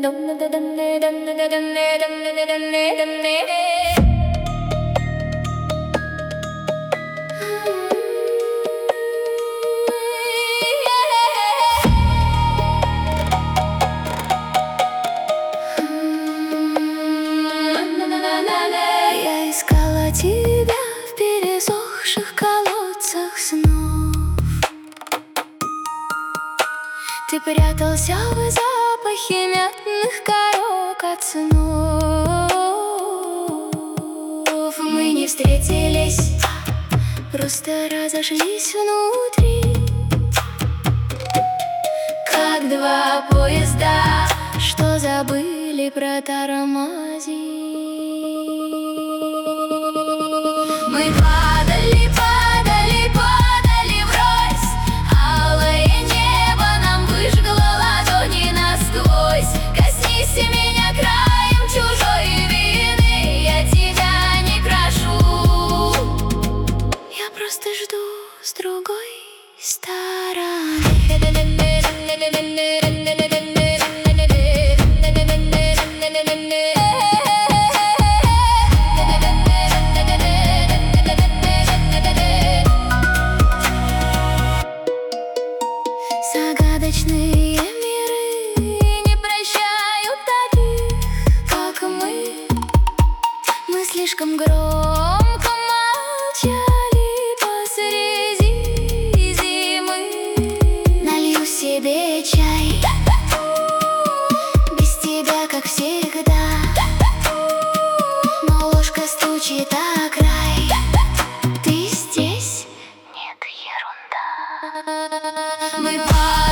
Я искала тебя в пересохших колодцах снов. Ты прятался в запахе мятных корок от снов. Мы не встретились, просто разошлись внутри, как два поезда, что забыли протормозить. Мы падали, падали, падали врозь. Алое небо нам выжгло ладони насквозь. Коснись меня краем чужой вины, я тебя не прошу. Я просто жду с другой стороны. Загадочные миры не прощают таких, как мы. Мы слишком громко молчали посреди зимы. Налью себе чай, без тебя, как всегда, но ложка стучит о край. Ты здесь? Нет, ерунда. Мы